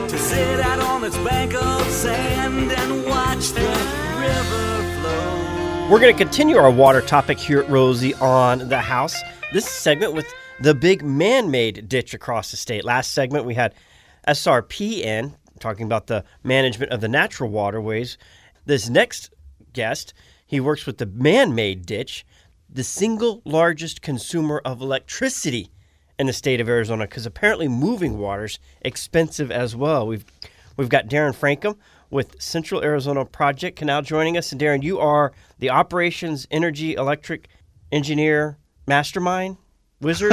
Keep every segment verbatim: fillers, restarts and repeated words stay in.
to sit out on its bank of sand and watch the river flow. We're going to continue our water topic here at Rosie on the House. This segment with the big man-made ditch across the state. Last segment we had S R P N talking about the management of the natural waterways. This next guest, he works with the man-made ditch, the single largest consumer of electricity in the state of Arizona, because apparently moving water's expensive as well. We've we've got Darren Frankum with Central Arizona Project Canal joining us. And Darren, you are the operations, energy, electric engineer, mastermind, wizard.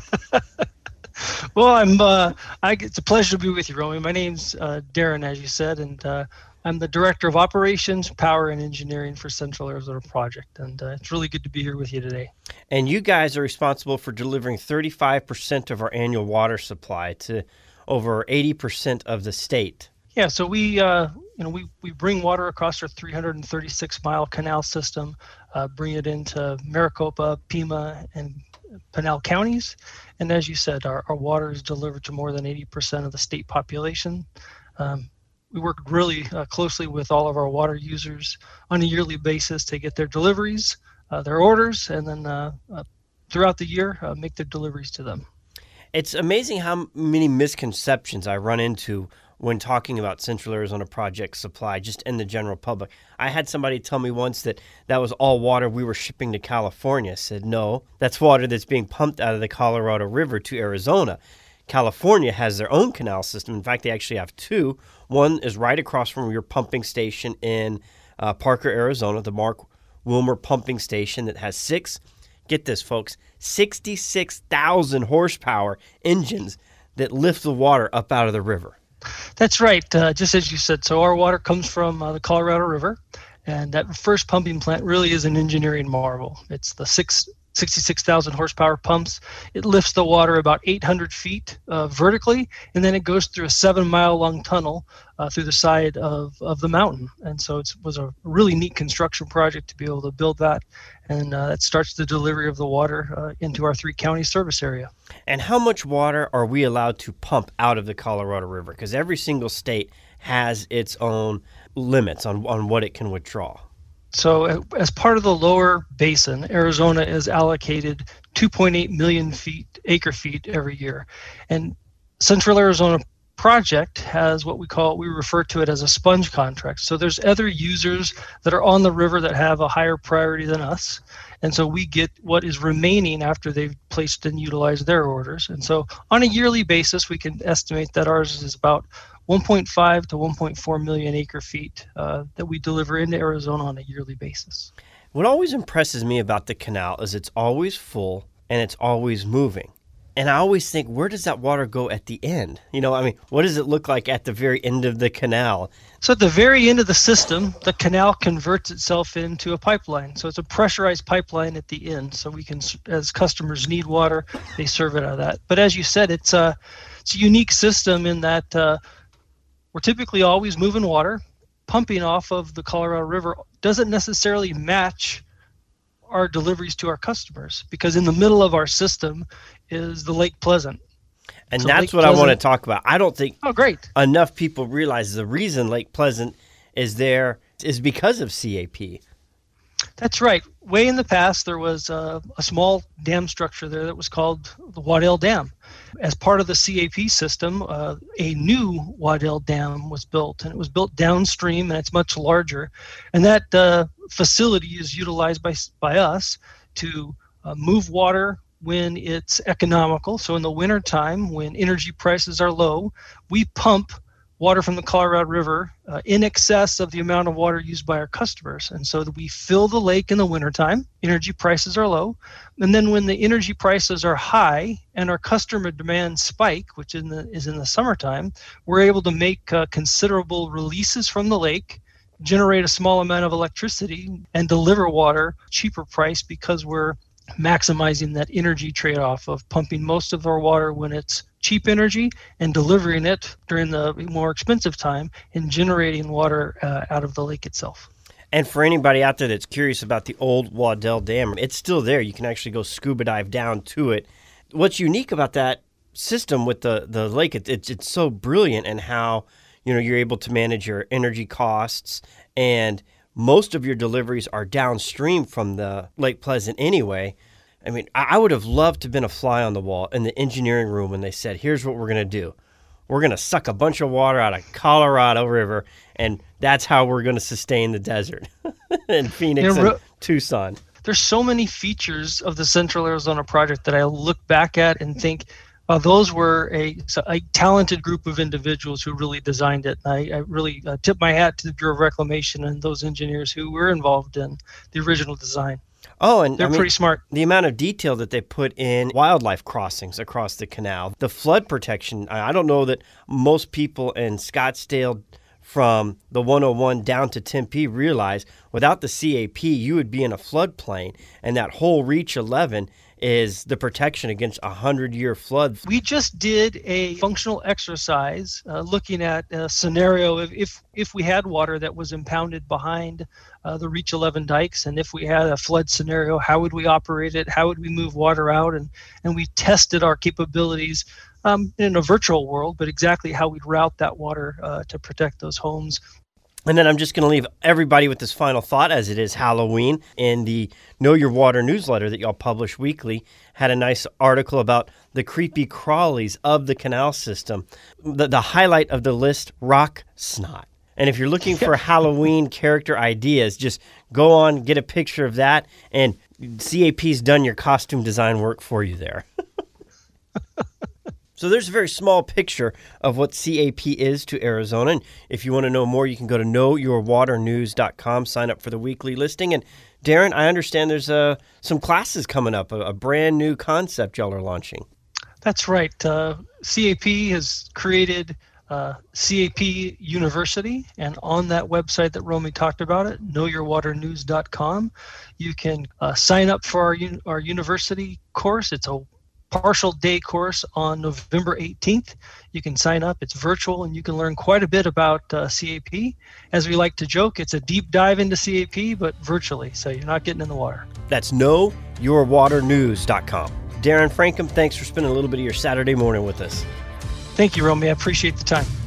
Well, I'm. Uh, I, it's a pleasure to be with you, Romy. My name's uh, Darren, as you said, and uh, I'm the Director of Operations, Power, and Engineering for Central Arizona Project, and uh, it's really good to be here with you today. And you guys are responsible for delivering thirty-five percent of our annual water supply to over eighty percent of the state. Yeah, so we, uh, you know, we, we bring water across our three hundred thirty-six mile canal system, uh, bring it into Maricopa, Pima, and Pinal counties. And as you said, our, our water is delivered to more than eighty percent of the state population. Um, we work really uh, closely with all of our water users on a yearly basis to get their deliveries, uh, their orders, and then uh, uh, throughout the year, uh, make their deliveries to them. It's amazing how many misconceptions I run into when talking about Central Arizona Project supply, just in the general public. I had somebody tell me once that that was all water we were shipping to California. I said, no, that's water that's being pumped out of the Colorado River to Arizona. California has their own canal system. In fact, they actually have two. One is right across from your pumping station in uh, Parker, Arizona, the Mark Wilmer pumping station that has six, get this, folks, sixty-six thousand horsepower engines that lift the water up out of the river. That's right. Uh, just as you said, so our water comes from uh, the Colorado River, and that first pumping plant really is an engineering marvel. It's the six, sixty-six thousand horsepower pumps. It lifts the water about eight hundred feet uh, vertically, and then it goes through a seven mile long tunnel uh, through the side of, of the mountain. And so it was a really neat construction project to be able to build that. And uh, that starts the delivery of the water uh, into our three county service area. And how much water are we allowed to pump out of the Colorado River? Because every single state has its own limits on, on what it can withdraw. So uh, as part of the lower basin, Arizona is allocated two point eight million feet, acre feet every year. And Central Arizona Project has what we call, we refer to it as a sponge contract. So there's other users that are on the river that have a higher priority than us. And so we get what is remaining after they've placed and utilized their orders. And so on a yearly basis, we can estimate that ours is about one point five to one point four million acre feet uh, that we deliver into Arizona on a yearly basis. What always impresses me about the canal is it's always full and it's always moving. And I always think, where does that water go at the end? You know, I mean, what does it look like at the very end of the canal? So at the very end of the system, the canal converts itself into a pipeline. So it's a pressurized pipeline at the end. So we can, as customers need water, they serve it out of that. But as you said, it's a, it's a unique system in that uh, we're typically always moving water. Pumping off of the Colorado River doesn't necessarily match our deliveries to our customers, because in the middle of our system is the Lake Pleasant. And so that's Lake what Pleasant, I want to talk about. I don't think oh, great. enough people realize the reason Lake Pleasant is there is because of C A P. That's right. Way in the past, there was uh, a small dam structure there that was called the Waddell Dam. As part of the C A P system, uh, a new Waddell Dam was built, and it was built downstream, and it's much larger. And that uh, facility is utilized by by us to uh, move water when it's economical. So in the wintertime, when energy prices are low, we pump water from the Colorado River uh, in excess of the amount of water used by our customers. And so that we fill the lake in the wintertime, energy prices are low. And then when the energy prices are high and our customer demand spike, which in the, is in the summertime, we're able to make uh, considerable releases from the lake, generate a small amount of electricity, and deliver water cheaper price, because we're maximizing that energy trade-off of pumping most of our water when it's cheap energy and delivering it during the more expensive time and generating water uh, out of the lake itself. And for anybody out there that's curious about the old Waddell Dam, it's still there. You can actually go scuba dive down to it. What's unique about that system with the, the lake, it, it's it's so brilliant in how, you know, you're able to manage your energy costs, and most of your deliveries are downstream from the Lake Pleasant anyway. I mean, I would have loved to have been a fly on the wall in the engineering room when they said, here's what we're going to do. We're going to suck a bunch of water out of Colorado River, and that's how we're going to sustain the desert in Phoenix You know, and re- Tucson. There's so many features of the Central Arizona Project that I look back at and think, well, those were a, a talented group of individuals who really designed it. I, I really uh, tip my hat to the Bureau of Reclamation and those engineers who were involved in the original design. Oh, and They're I mean, pretty smart. The amount of detail that they put in wildlife crossings across the canal, the flood protection. I don't know that most people in Scottsdale from the one oh one down to Tempe realize without the C A P, you would be in a floodplain, and that whole Reach eleven is the protection against a hundred-year flood. We just did a functional exercise uh, looking at a scenario of if, if we had water that was impounded behind uh, the Reach eleven dikes, and if we had a flood scenario, how would we operate it? How would we move water out? And, and we tested our capabilities um, in a virtual world, but exactly how we'd route that water uh, to protect those homes. And then I'm just going to leave everybody with this final thought, as it is Halloween. In the Know Your Water newsletter that y'all publish weekly, had a nice article about the creepy crawlies of the canal system. The, the highlight of the list, rock snot. And if you're looking for Halloween character ideas, just go on, get a picture of that, and C A P's done your costume design work for you there. So there's a very small picture of what C A P is to Arizona. And if you want to know more, you can go to know your water news dot com, sign up for the weekly listing. And Darren, I understand there's uh, some classes coming up, a, a brand new concept y'all are launching. That's right. Uh, C A P has created uh, C A P University, and on that website that Romy talked about, it, know your water news dot com, you can uh, sign up for our un- our university course. It's a partial day course on November eighteenth. You can sign up. It's virtual, and you can learn quite a bit about uh, C A P. As we like to joke, it's a deep dive into C A P, but virtually, so you're not getting in the water. That's know your water news dot com. Darren Frankham, thanks for spending a little bit of your Saturday morning with us. Thank you, Romy. I appreciate the time.